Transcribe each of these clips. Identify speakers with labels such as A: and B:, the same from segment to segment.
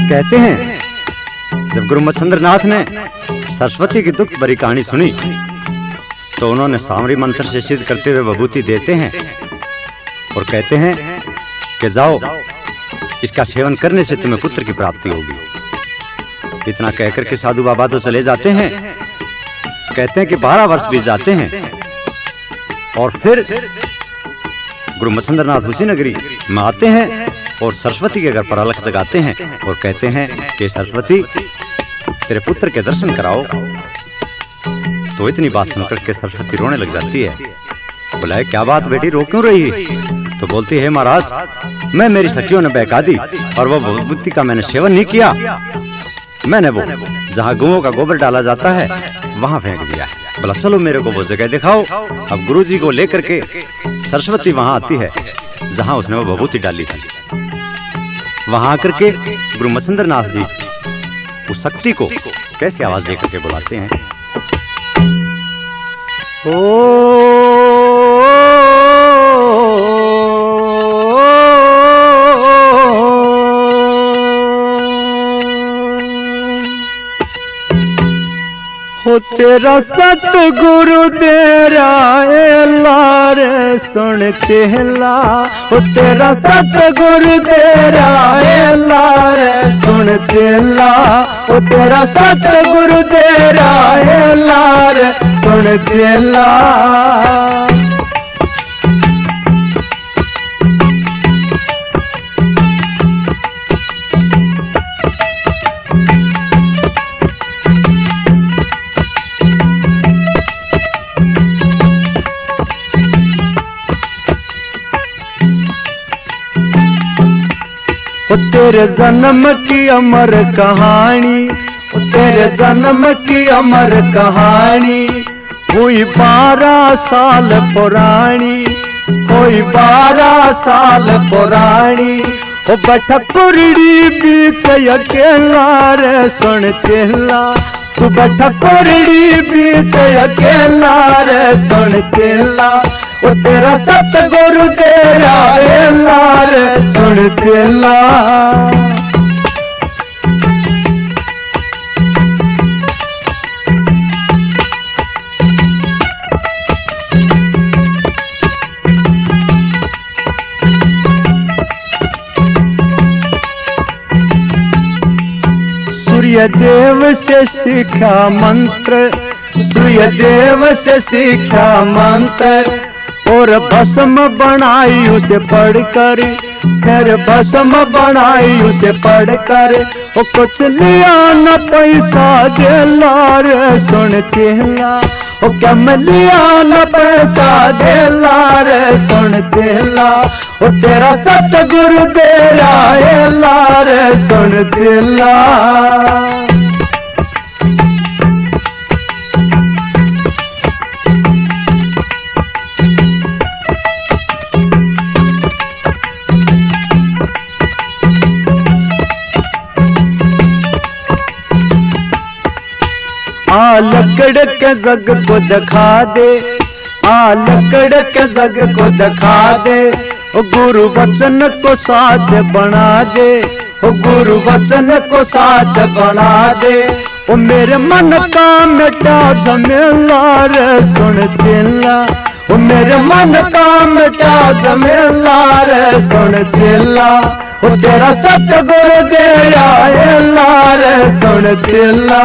A: कहते हैं जब गुरु मच्छिंद्र नाथ ने सरस्वती की दुख भरी कहानी सुनी तो उन्होंने सामरी मंत्र से सिद्ध करते हुए विभूति देते हैं और कहते हैं कि जाओ, इसका सेवन करने से तुम्हें पुत्र की प्राप्ति होगी। इतना कहकर के साधु बाबा तो चले जाते हैं। कहते हैं कि 12 वर्ष बीत जाते हैं और फिर गुरु मच्छिंद्र नाथ उसी नगरी में आते हैं और सरस्वती के घर पर अलख जगाते हैं और कहते हैं कि सरस्वती, तेरे पुत्र के दर्शन कराओ। तो इतनी बात सुनकर के सरस्वती रोने लग जाती है। बोला, क्या बात बेटी, रो क्यों रही है? तो बोलती है, महाराज मैं मेरी सखियों ने बहका दी और वो विभूति का मैंने सेवन नहीं किया। मैंने वो जहाँ गौओं का गोबर डाला जाता है वहां फेंक दिया है। बोला, चलो मेरे को वो जगह दिखाओ। अब गुरुजी को लेकर के सरस्वती वहां आती है जहां उसने वो विभूति डाली थी। वहां आकर के गुरु मच्छिंद्र नाथ जी उस शक्ति को कैसे आवाज देकर के बुलाते हैं।
B: हो तेरा सतगुरु तेरा लार सुन चेहला, हो तेरा सतगुरु तेरा लार सुन चेहला, हो तेरा सतगुरु तेरा लार सुन चेहला। तेरे जन्म की अमर कहानी, तेरे जन्म की अमर कहानी हुई 12 साल पुरानी, हुई 12 साल पुरानी। ओ बैठा कुरड़ी बीत अकेला रे सुन चेला, तू बैठा कुरड़ी बीत अकेला रे सुन चेला। ओ तेरा सतगुरु तेरा लार सुन चेला। सूर्य देव से सीखा मंत्र, सूर्य देव से सीखा मंत्र और भस्म बनाई उसे पढ़कर, फिर भस्म बनाई उसे पढ़कर। वो कुछ लिया न पैसा दिला रे सुन चेला, वो कम लिया न पैसा दिला रे सुन चेला। वो तेरा सतगुरु तेरा लार सुन चेला। आ लकड़ के जग को दिखा दे, आ लकड़ के जग को दिखा दे। ओ गुरु वचन को साच बना दे, ओ गुरु वचन को साच बना दे। ओ मेरे मन का मिटा झमेला रे सुन चेला, ओ मेरे मन का मिटा झमेला रे सुन चेला। ओ तेरा सतगुरु तेरा लार सुन चेला।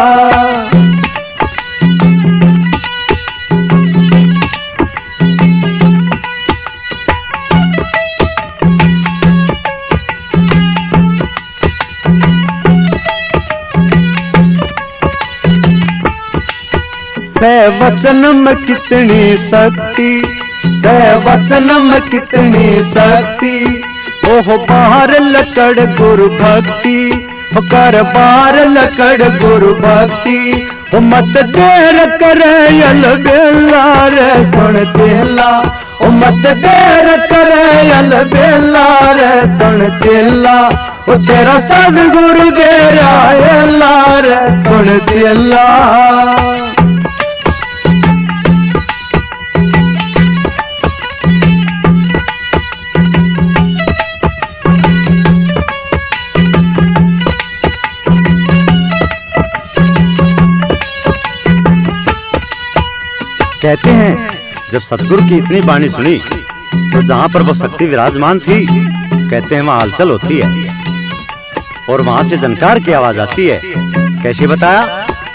B: वचन में कितनी शक्ति, वचन में कितनी शक्ति। ओह बाहर लकड़ गुरु भक्ति, कर बार लकड़ गुरु भक्ति। ओ मत देर करे यल बेला रे सुन चेला, ओ मत देर करे यल बेला रे सुन चेला। ओ तेरा सतगुरु तेरा लार सुन चेला।
A: कहते हैं जब सतगुरु की इतनी वाणी सुनी तो जहां पर वो शक्ति विराजमान थी, कहते हैं वहां हलचल होती है और वहां से झनकार की आवाज आती है। कैसे बताया?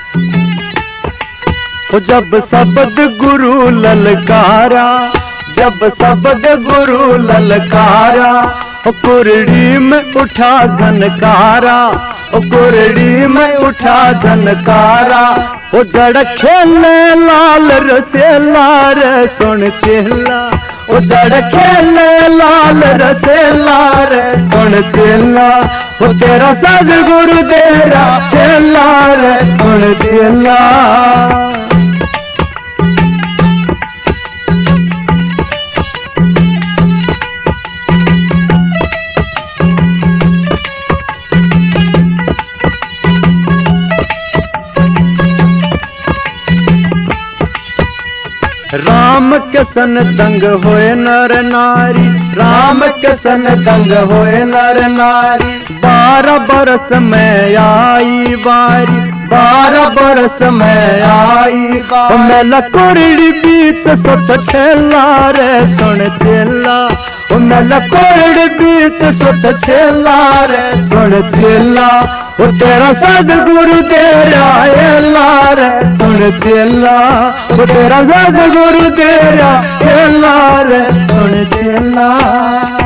B: जब शब्द गुरु ललकारा, जब शब्द गुरु ललकारा, कुरड़ी में उठा झनकारा, कुरड़ी में उठा झनकारा। वो जड़ खेले लाल रसेला रे सुन चेला, वो जड़ खेले लाल रसेला रे सुन चेला। वो तेरा सदगुरु तेरा खेला रे सुन चेला। राम के सन दंग होए नर नारी, राम के सन दंग होए नर नारी। 12 बरस में आई बारी, 12 बरस में आई। मेला कोरड़ी बीच सुत छेला रे सुन चेला, मेला कोरड़ी बीच सुत छेला रे सुन चेला। वो तेरा सदगुरु तेरा एला रे सुन चेला, वो तेरा सदगुरु तेरा एला रे सुन चेला।